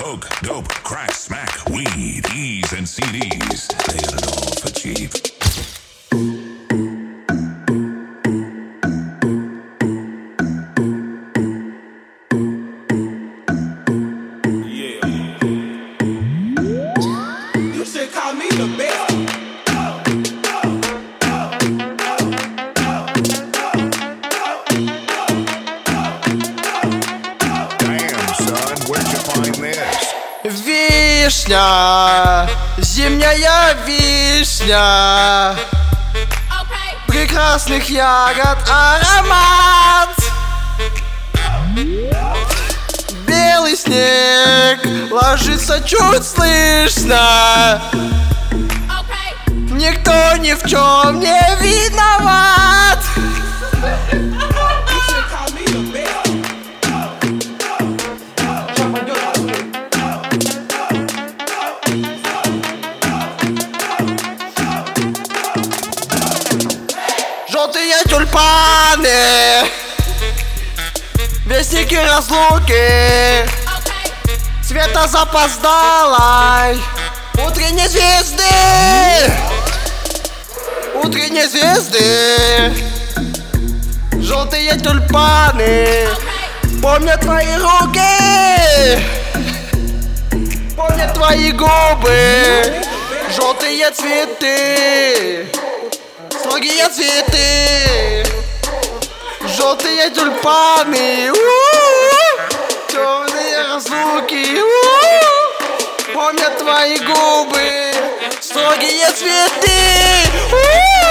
coke, dope, crack, smack, weed, E's and CDs. They got it all for cheap. You should call me the best. Вишня, зимняя вишня, прекрасных ягод аромат. Белый снег ложится чуть слышно. Никто ни в чем не виноват. Желтые тюльпаны, вестники разлуки, цвета запоздалой утренней звезды, утренней звезды. Желтые тюльпаны помнят твои руки, помнят твои губы. Желтые цветы, строгие цветы, желтые тюльпаны, темные разлуки, помнят твои губы, строгие цветы.